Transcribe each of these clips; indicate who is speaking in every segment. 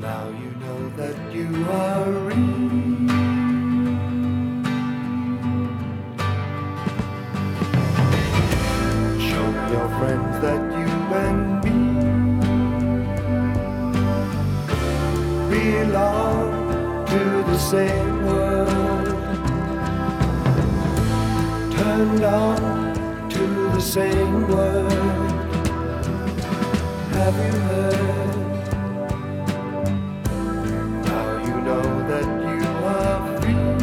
Speaker 1: Now you know that you are real. Show your friends that you and me belong to the same world, turned on to the same word. Have you heard? Now you know that you are free.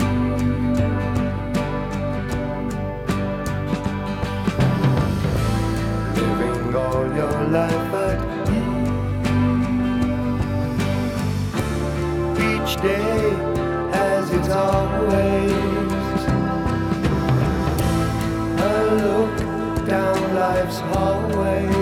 Speaker 1: Living all your life at ease. Each day has its own ways. A look down life's hallway.